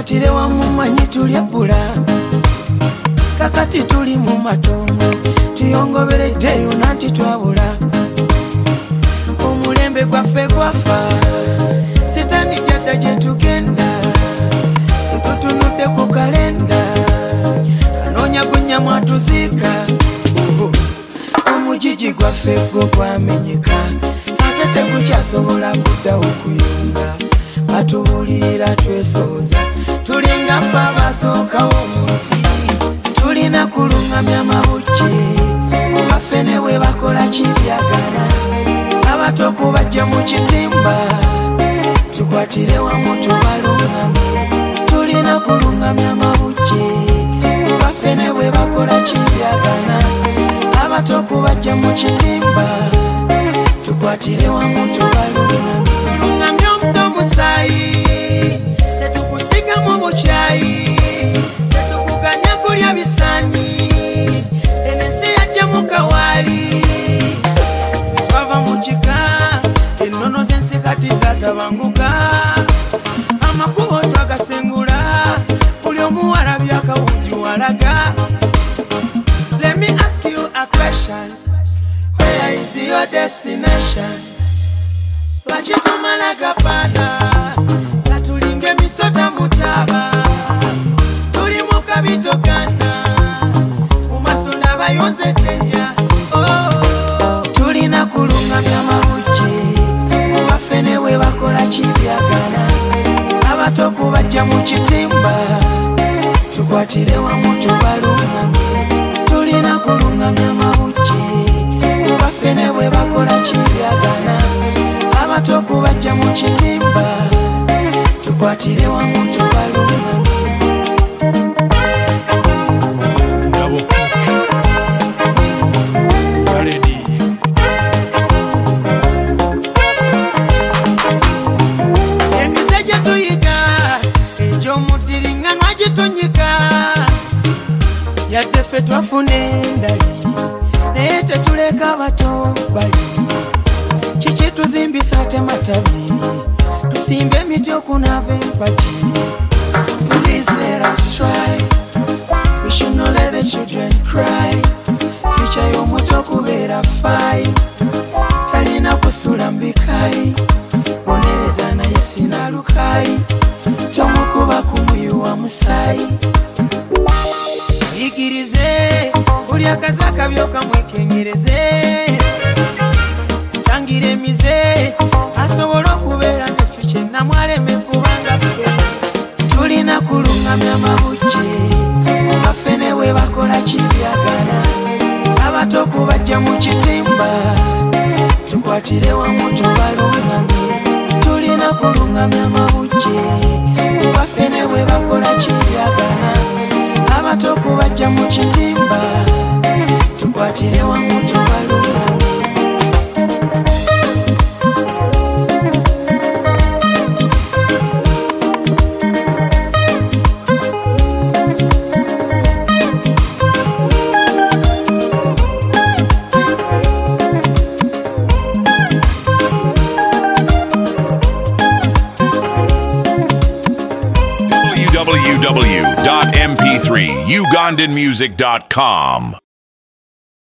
tukwatire wamu manyi tulyebula kakati tuli mu matongo tuyongobereddeyo nanti twabula omulembe gwaffe gwafa sitani jadda gye tugenda tutunudde ku kalenda anoonya gunya mwatuziika omugigi gwaffe gwo gwamenyeka ate tegukyasobola kuddawo kuyunga batubulira twesooza tulinga ffe abasookawo mu nsi tulina kulungamya mawujje kubaffe ne bwe bakola kibyagana abato kubajja mu kitimba tukwatire wamu tubalungamye tulina kulungamya mawujje kubaffe ne bwe bakola kibyagana abato kubajja mu kitimba tukwatire wamu tubalungamye tulungamye omuto musaayi tetukusiga mu bukyayi tetukuganya kulya bisaanyi enensi yajja mu kawaali twava mu kika ennono z'ensi kati zatabanguka amakubo twagasengula buli omuwala byakawunji walaga. Let me ask you a question, where is your destination? Lachitumala gapana latulinge misota mutaba tuli mukabitogana mumasonda bayonze tenja tulina kulungamya mawujje kubaffe ne bwe bakola kibyagana abato kubajja mu kitimba tukwatire wamu tubalungamye tulina kulungamya mawujje kubaffe ne bwe bakola kibyagana abato kubajja mu kitimba tukwatire wamu tubalungamye. Emize gye tuyiga egy'omuddiringanwa gitunyika yadde ffe twafuna endali naye tetuleka abato bali kiki tuzimbisa ate matabi tusimbe emiti okunaava empagi. Please let us try, we should not let the children cry. Future y'omuto kubeera fine talina kusula mbikali bonereza naye sina lukali tomukuba kumuyuwa musaayi yigirize buli akazi akabyoka mwekenyereze tangira emize asobola okubeera neffe kyenna mwaleme kubanga ffe tulina kulungamya mabujje kubaffe ne bwe bakola kibyagana abato kubajja mu kitimba tukwatire wamu tubalungamye tulina kulungamya mabujje kubaffe ne bwe bakola kibyagana abato kubajja mu kitimba tukwatire wamu tubalungamye. www.mp3ugandanmusic.com